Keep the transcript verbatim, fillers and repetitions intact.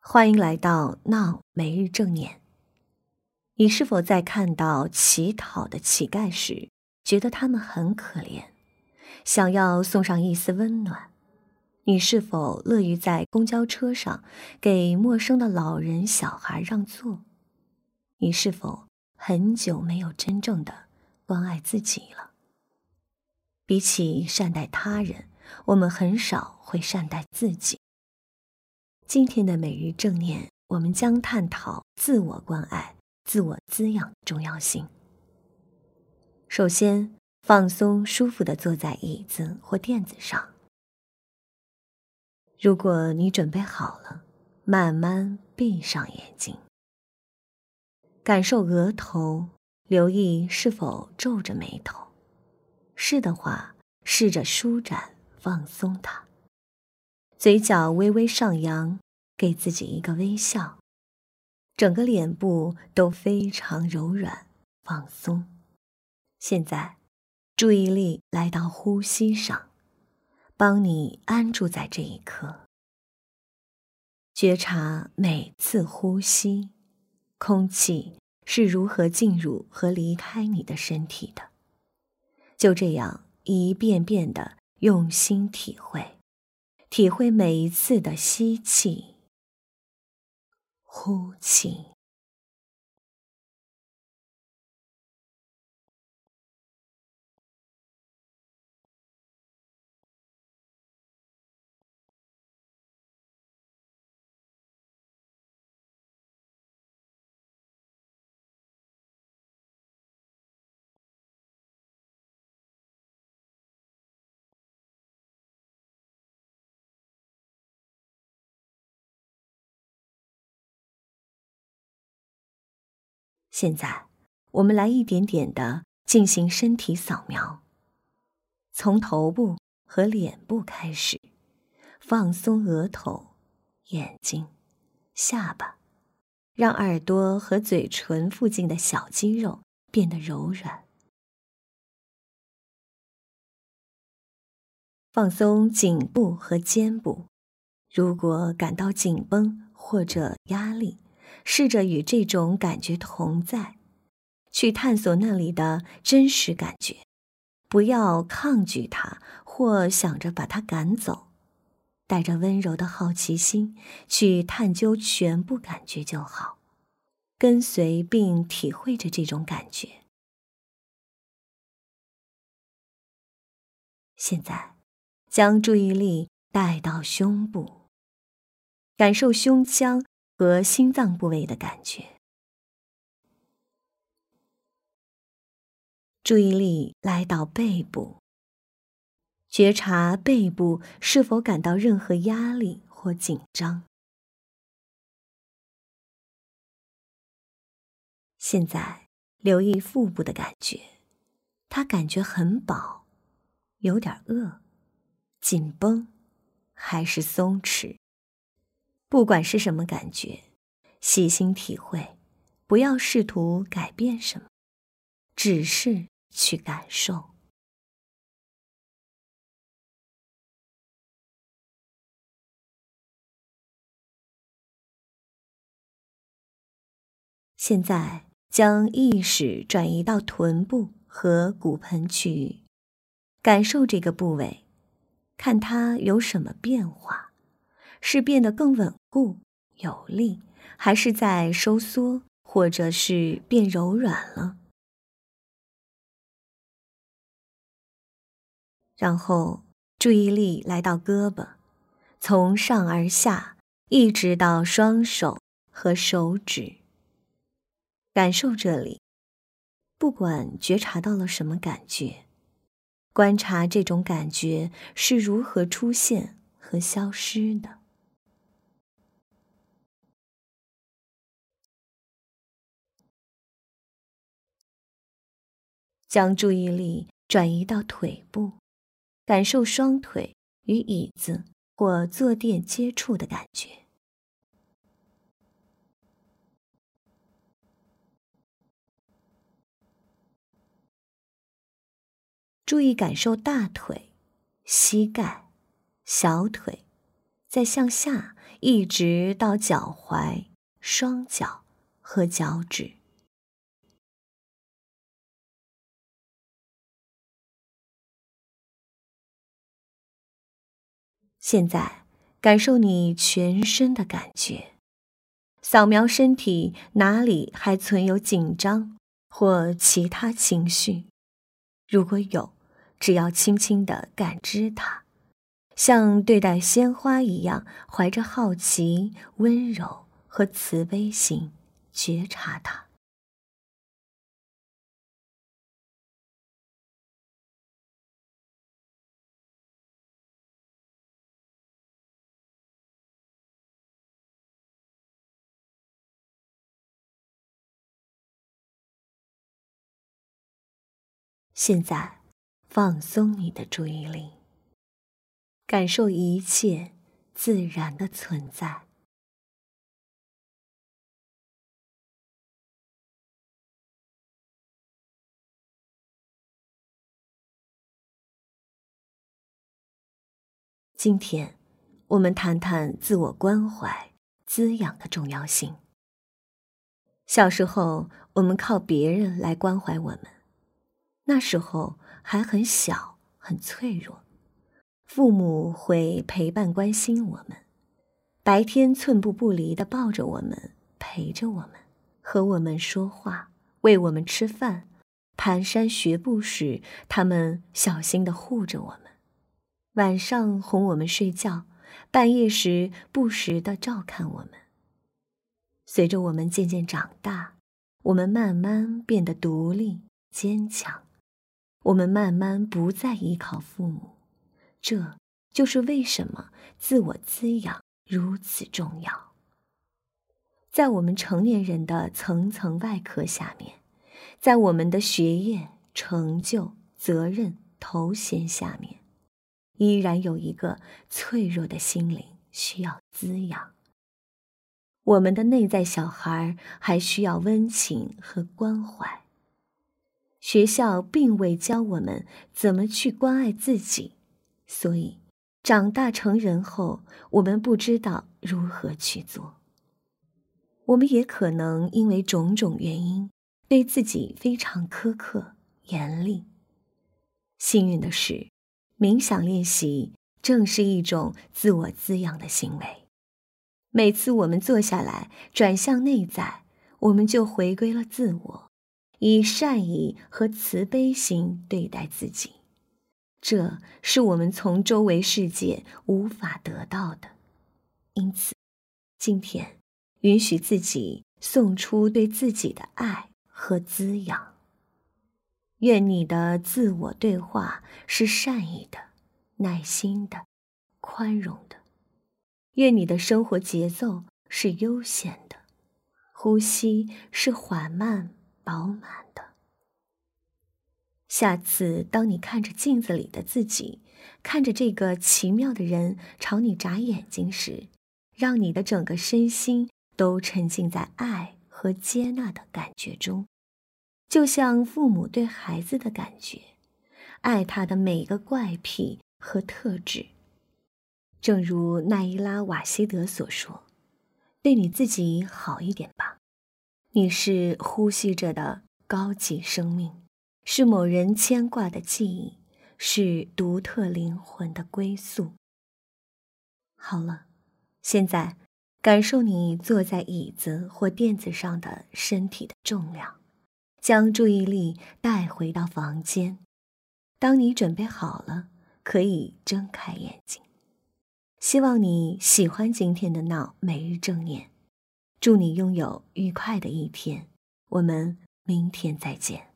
欢迎来到闹每日正念。你是否在看到乞讨的乞丐时，觉得他们很可怜，想要送上一丝温暖？你是否乐于在公交车上给陌生的老人小孩让座？你是否很久没有真正的关爱自己了？比起善待他人，我们很少会善待自己。今天的每日正念，我们将探讨自我关爱、自我滋养的重要性。首先，放松舒服地坐在椅子或垫子上。如果你准备好了，慢慢闭上眼睛，感受额头，留意是否皱着眉头。是的话，试着舒展放松它。嘴角微微上扬，给自己一个微笑，整个脸部都非常柔软放松。现在，注意力来到呼吸上，帮你安住在这一刻。觉察每次呼吸，空气是如何进入和离开你的身体的。就这样一遍遍地用心体会。体会每一次的吸气、呼气。现在，我们来一点点地进行身体扫描，从头部和脸部开始，放松额头、眼睛、下巴，让耳朵和嘴唇附近的小肌肉变得柔软。放松颈部和肩部，如果感到紧绷或者压力，试着与这种感觉同在，去探索那里的真实感觉，不要抗拒它或想着把它赶走，带着温柔的好奇心去探究全部感觉就好，跟随并体会着这种感觉。现在，将注意力带到胸部，感受胸腔和心脏部位的感觉。注意力来到背部，觉察背部是否感到任何压力或紧张。现在留意腹部的感觉，它感觉很饱，有点饿，紧绷，还是松弛。不管是什么感觉，细心体会，不要试图改变什么，只是去感受。现在将意识转移到臀部和骨盆区域，感受这个部位，看它有什么变化，是变得更稳固、有力，还是在收缩，或者是变柔软了。然后注意力来到胳膊，从上而下，一直到双手和手指。感受这里，不管觉察到了什么感觉，观察这种感觉是如何出现和消失的。将注意力转移到腿部，感受双腿与椅子或坐垫接触的感觉。注意感受大腿、膝盖、小腿，再向下一直到脚踝、双脚和脚趾。现在感受你全身的感觉，扫描身体哪里还存有紧张或其他情绪，如果有，只要轻轻地感知它，像对待鲜花一样，怀着好奇、温柔和慈悲心觉察它。现在，放松你的注意力，感受一切自然的存在。今天，我们谈谈自我关怀、滋养的重要性。小时候，我们靠别人来关怀我们，那时候还很小，很脆弱。父母会陪伴关心我们，白天寸步不离地抱着我们，陪着我们，和我们说话，喂我们吃饭。蹒跚学步时，他们小心地护着我们。晚上哄我们睡觉，半夜时不时地照看我们。随着我们渐渐长大，我们慢慢变得独立、坚强。我们慢慢不再依靠父母，这就是为什么自我滋养如此重要。在我们成年人的层层外壳下面，在我们的学业、成就、责任、头衔下面，依然有一个脆弱的心灵需要滋养。我们的内在小孩还需要温情和关怀。学校并未教我们怎么去关爱自己，所以长大成人后，我们不知道如何去做。我们也可能因为种种原因，对自己非常苛刻、严厉。幸运的是，冥想练习正是一种自我滋养的行为。每次我们坐下来，转向内在，我们就回归了自我，以善意和慈悲心对待自己。这是我们从周围世界无法得到的。因此，今天允许自己送出对自己的爱和滋养。愿你的自我对话是善意的、耐心的、宽容的。愿你的生活节奏是悠闲的，呼吸是缓慢、饱满的。下次当你看着镜子里的自己，看着这个奇妙的人朝你眨眼睛时，让你的整个身心都沉浸在爱和接纳的感觉中，就像父母对孩子的感觉，爱他的每个怪癖和特质。正如奈伊拉·瓦希德所说，对你自己好一点吧，你是呼吸着的高级生命，是某人牵挂的记忆，是独特灵魂的归宿。好了，现在感受你坐在椅子或垫子上的身体的重量，将注意力带回到房间。当你准备好了，可以睁开眼睛。希望你喜欢今天的闹每日正念，祝你拥有愉快的一天，我们明天再见。